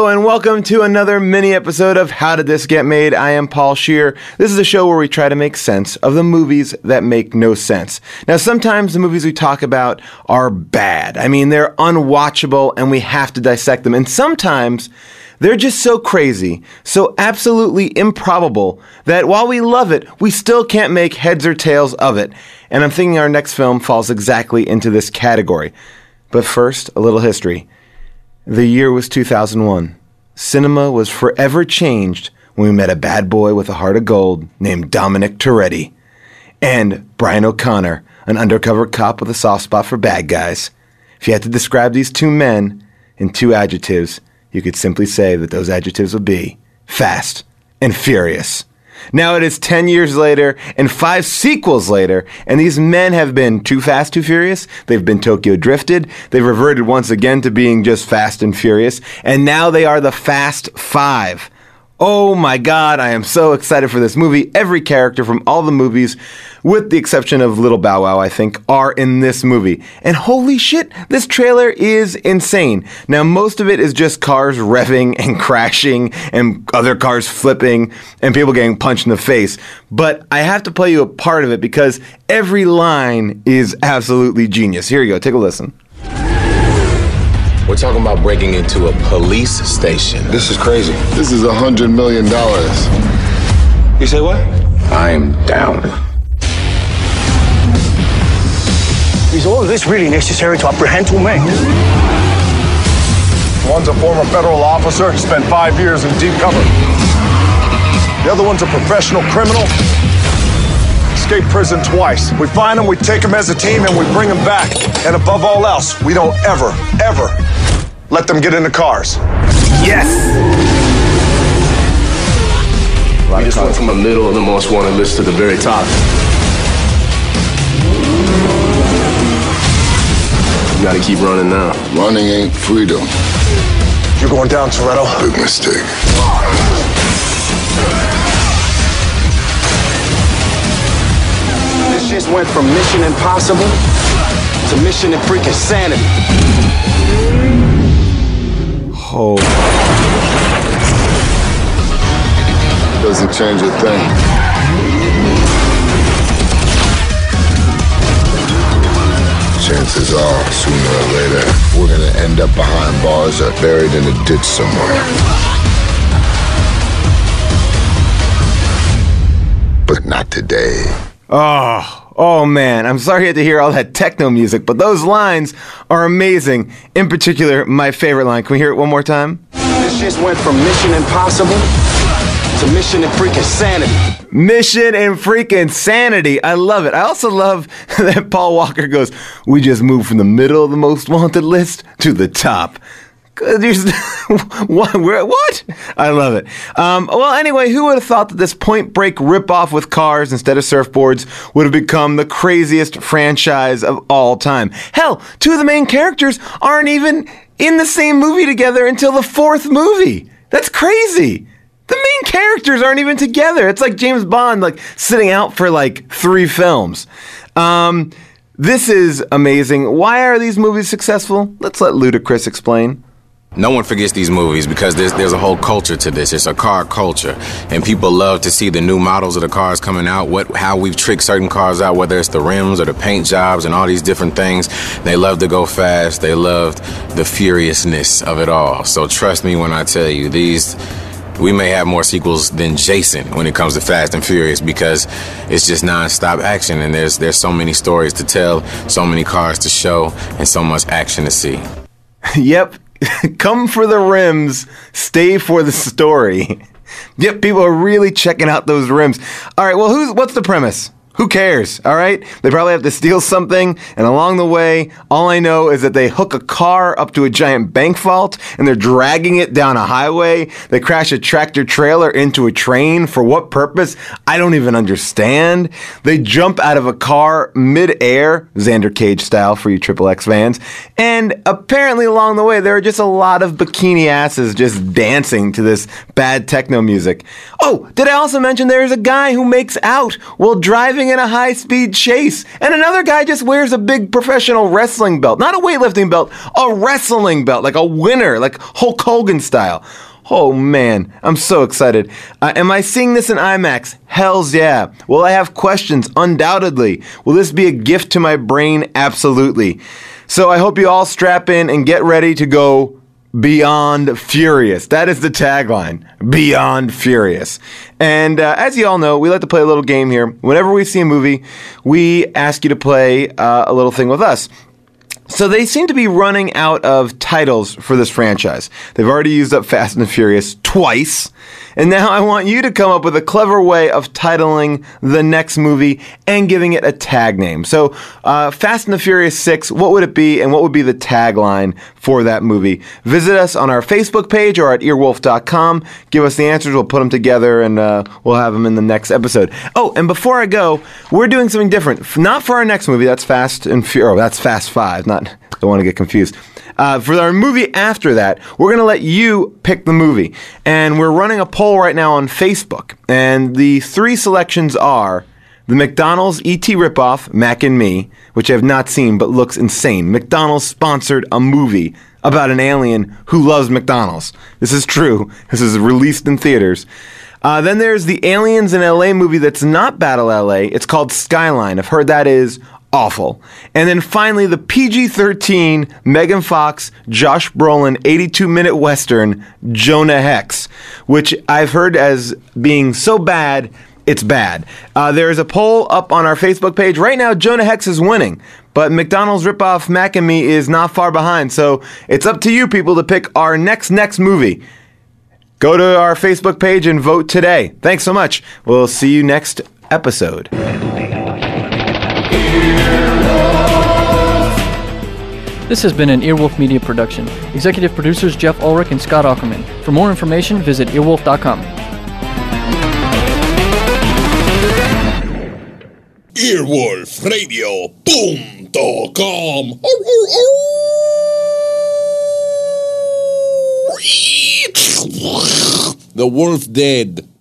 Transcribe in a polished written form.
Hello and welcome to another mini episode of How Did This Get Made? I am Paul Scheer. This is a show where we try to make sense of the movies that make no sense. Now, sometimes the movies we talk about are bad. I mean, they're unwatchable and we have to dissect them. And sometimes they're just so crazy, so absolutely improbable that while we love it, we still can't make heads or tails of it. And I'm thinking our next film falls exactly into this category. But first, a little history. The year was 2001. Cinema was forever changed when we met a bad boy with a heart of gold named Dominic Toretto. And Brian O'Connor, an undercover cop with a soft spot for bad guys. If you had to describe these two men in two adjectives, you could simply say that those adjectives would be fast and furious. Now it is 10 years later and 5 sequels later, and these men have been Too Fast, Too Furious. They've been Tokyo Drifted. They've reverted once again to being just Fast and Furious. And now they are the Fast Five. Oh my God, I am so excited for this movie. Every character from all the movies, with the exception of Little Bow Wow, I think, are in this movie. And holy shit, this trailer is insane. Now, most of it is just cars revving and crashing and other cars flipping and people getting punched in the face. But I have to play you a part of it because every line is absolutely genius. Here you go, take a listen. We're talking about breaking into a police station. This is crazy. This is $100 million. You say what? I'm down. Is all of this really necessary to apprehend two men? One's a former federal officer, spent 5 years in deep cover. The other one's a professional criminal. Escaped prison twice. We find them, we take them as a team, and we bring them back. And above all else, we don't ever let them get into cars. Yes! We just went from the middle of the most wanted list to the very top. You gotta keep running now. Running ain't freedom. You're going down, Toretto. Big mistake. This just went from Mission Impossible to Mission and freaking Sanity. Oh. Doesn't change a thing. Chances are, sooner or later, we're gonna end up behind bars or buried in a ditch somewhere. But not today. Oh man, I'm sorry you had to hear all that techno music, but those lines are amazing. In particular, my favorite line. Can we hear it one more time? This just went from Mission Impossible to Mission and freaking Sanity. Mission and freaking Sanity. I love it. I also love that Paul Walker goes, we just moved from the middle of the most wanted list to the top. What? I love it. Well, anyway, who would have thought that this Point Break ripoff with cars instead of surfboards would have become the craziest franchise of all time? Hell, two of the main characters aren't even in the same movie together until the 4th movie. That's crazy. The main characters aren't even together. It's like James Bond, like sitting out for like 3 films. This is amazing. Why are these movies successful? Let's let Ludacris explain. No one forgets these movies because there's a whole culture to this. It's a car culture. And people love to see the new models of the cars coming out, how we've tricked certain cars out, whether it's the rims or the paint jobs and all these different things. They love to go fast. They loved the furiousness of it all. So trust me when I tell you, we may have more sequels than Jason when it comes to Fast and Furious because it's just non-stop action and there's so many stories to tell, so many cars to show, and so much action to see. Yep. Come for the rims, stay for the story. Yep, people are really checking out those rims. All right, well, what's the premise? Who cares, all right? They probably have to steal something, and along the way, all I know is that they hook a car up to a giant bank vault, and they're dragging it down a highway. They crash a tractor trailer into a train. For what purpose? I don't even understand. They jump out of a car mid-air, Xander Cage style for you Triple X fans, and apparently along the way, there are just a lot of bikini asses just dancing to this bad techno music. Oh, did I also mention there's a guy who makes out while driving racing in a high-speed chase. And another guy just wears a big professional wrestling belt. Not a weightlifting belt, a wrestling belt, like a winner, like Hulk Hogan style. Oh man, I'm so excited. Am I seeing this in IMAX? Hells yeah. Will I have questions? Undoubtedly. Will this be a gift to my brain? Absolutely. So I hope you all strap in and get ready to go beyond furious. That is the tagline. Beyond furious. And as you all know, we like to play a little game here. Whenever we see a movie, we ask you to play a little thing with us. So they seem to be running out of titles for this franchise. They've already used up Fast and the Furious twice. And now I want you to come up with a clever way of titling the next movie and giving it a tag name. So Fast and the Furious 6, what would it be and what would be the tagline for that movie? Visit us on our Facebook page or at earwolf.com. Give us the answers. We'll put them together and we'll have them in the next episode. Oh, and before I go, we're doing something different. Not for our next movie. That's Fast and Furious. Oh, that's Fast 5. Don't want to get confused. For our movie after that, we're going to let you pick the movie. And we're running a poll right now on Facebook. And the 3 selections are the McDonald's E.T. ripoff, Mac and Me, which I have not seen but looks insane. McDonald's sponsored a movie about an alien who loves McDonald's. This is true. This is released in theaters. Then there's the Aliens in L.A. movie that's not Battle L.A. It's called Skyline. I've heard that is awful. And then finally, the PG-13 Megan Fox, Josh Brolin 82-minute Western, Jonah Hex, which I've heard as being so bad, it's bad. There is a poll up on our Facebook page. Right now, Jonah Hex is winning, but McDonald's ripoff Mac and Me is not far behind. So it's up to you people to pick our next movie. Go to our Facebook page and vote today. Thanks so much. We'll see you next episode. This has been an Earwolf Media production. Executive producers Jeff Ulrich and Scott Ackerman. For more information, visit earwolf.com. Earwolfradio.com. The wolf dead.